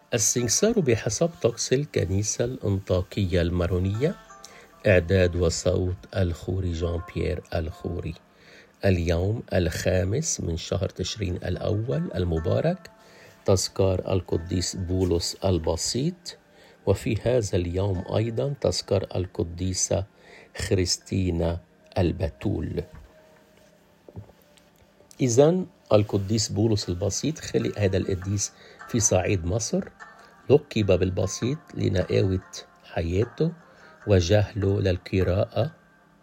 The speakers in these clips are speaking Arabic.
السنكسار بحسب طقس الكنيسة الأنطاكية المارونية، إعداد وصوت الخوري جان بيير الخوري. اليوم 5 من شهر تشرين الأول المبارك، تذكار القديس بولس البسيط. وفي هذا اليوم أيضا تذكار القديسة خريستينا البتول. إذن القديس بولس البسيط خلق هذا القديس في صعيد مصر، لقب بالبسيط لنقاوة حياته وجهله للقراءة.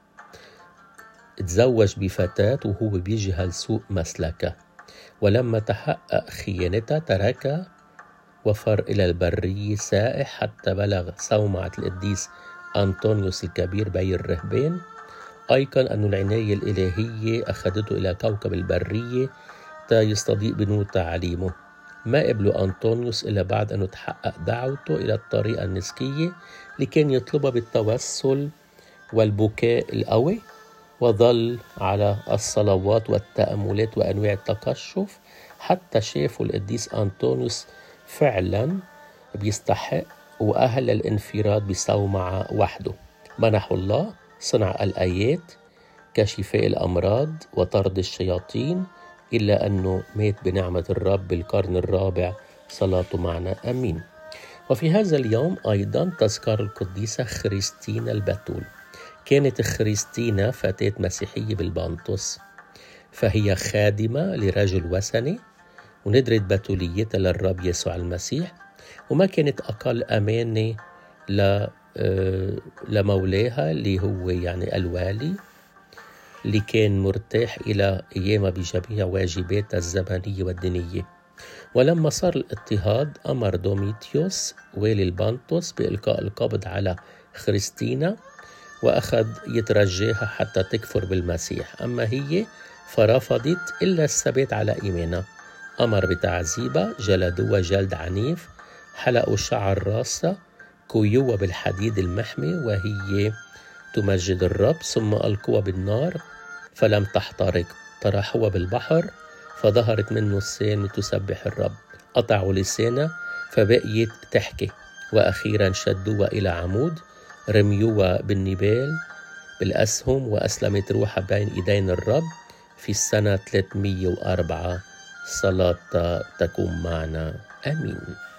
تزوج بفتاة وهو بيجهل سوء مسلكه، ولما تحقق خيانتها تركها وفر إلى البرية سائح حتى بلغ صومعة القديس أنطونيوس الكبير بي الرهبان. أيقن أن العناية الإلهية أخذته إلى كوكب البرية تا يستضيء بنور تعاليمه. ما قبله أنطونيوس إلا بعد أنه تحقق دعوته إلى الطريقة النسكية اللي كان يطلبها بالتوسل والبكاء القوي، وظل على الصلوات والتأملات وأنواع التكشف حتى شافوا القديس أنطونيوس فعلا بيستحق وأهل للانفراد بصومعة وحده. منحه الله صنع الآيات كشفاء الأمراض وطرد الشياطين، إلا أنه مات بنعمة الرب بالقرن الرابع. صلاته معنا أمين. وفي هذا اليوم أيضا تذكار القديسة خريستينا البتول. كانت خريستينا فتاة مسيحية بالبانطس، فهي خادمة لرجل وثني، وندرت بتوليتها للرب يسوع المسيح، وما كانت أقل أمانة لمولاها اللي هو يعني الوالي، اللي كان مرتاح إلى قيامها بجميع واجباتها الزمنية والدينية. ولما صار الاضطهاد أمر دوميتيوس والي البانطس بإلقاء القبض على خريستينا، وأخذ يترجاها حتى تكفر بالمسيح، أما هي فرفضت إلا الثبات على إيمانها. أمر بتعذيبها، جلدوها جلد عنيف، حلقوا شعر راسها، كويوها بالحديد المحمي وهي تمجد الرب، ثم ألقوها بالنار فلم تحترق، طرحوها بالبحر فظهرت منه السامة تسبح الرب، قطعوا لسانها فبقيت تحكي، وأخيرا شدوها إلى عمود، رميوها بالنبال بالأسهم، وأسلمت روحها بين إيدين الرب في السنة 304. صلاة تكون معنا. آمين.